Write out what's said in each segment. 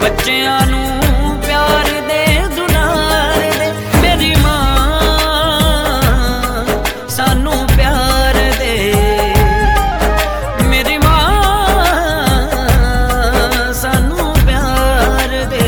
बच्चियां नू प्यार दे दुलार दे। मेरी मां सानू प्यार दे, मेरी मां सानू प्यार दे।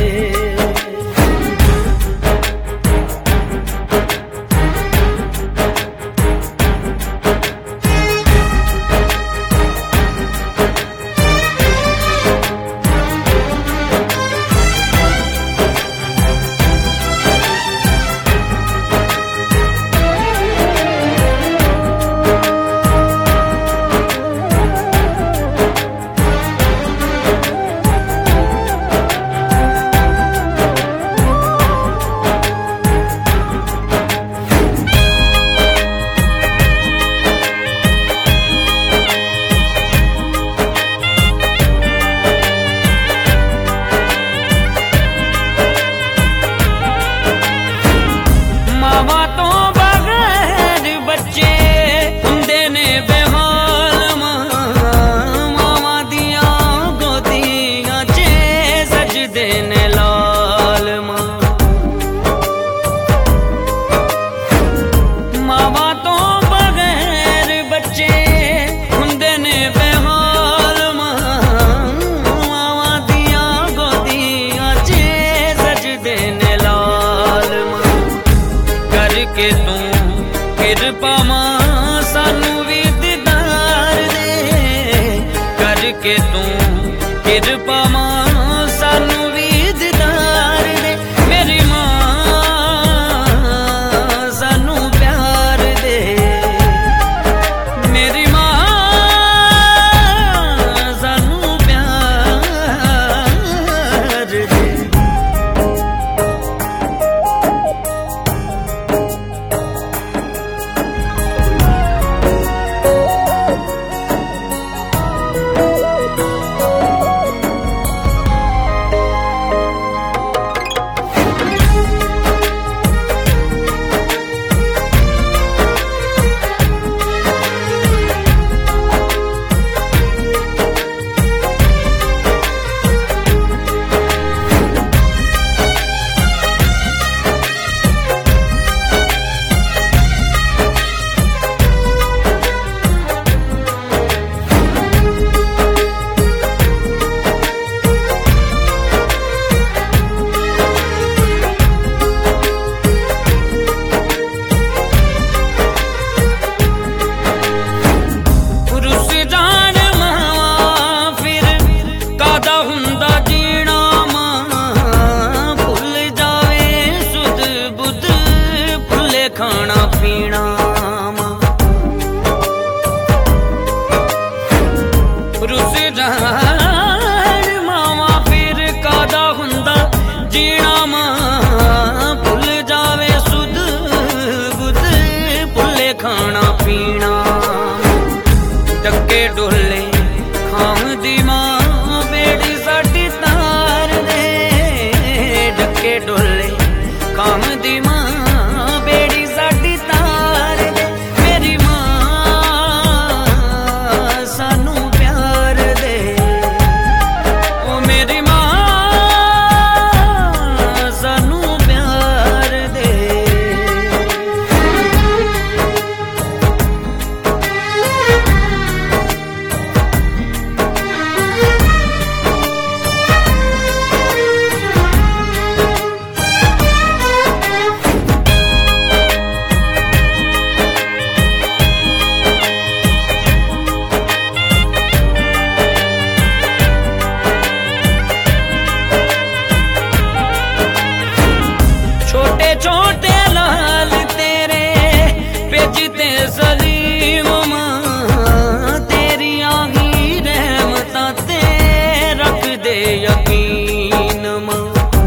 के तू कृपा मां सानू भी दीदार दे, करके तू कृपा मां सानू भी दीदार दे। मेरी मां सानू प्यार दे, मेरी मां सानू प्यार दे। खाना पीना रुस जान मावा फिर कादा हुंदा जीना मां भुल जावे सुध बुध भुले खाना पीना। डक्के डोले खांदी मां बेड़ी साडी तार दे, डक्के डोले खांदी मां छोटे लाल तेरे भेजते सलीम मां, तेरी आही रहमता ते रख दे यकीन मां।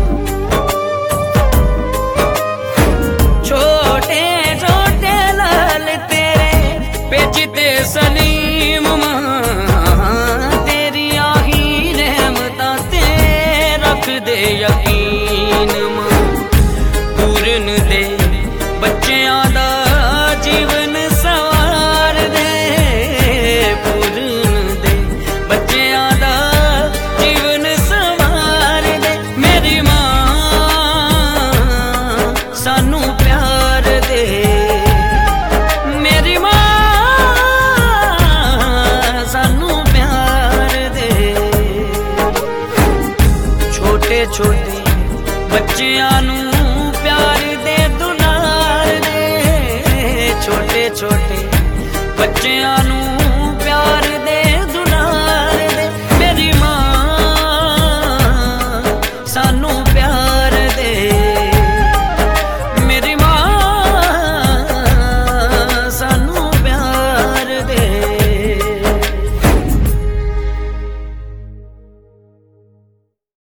छोटे छोटे लाल तेरे भेजते सलीम मां, तेरी आही रहमता ते रख दे यकीन मां। पूरन दे बच्चियां दा जीवन सवार दे, पूरन दे बच्चियां दा जीवन सवार छोटे छोटे बच्चियां नू प्यार दे दुलार दे, छोटे छोटे बच्चियां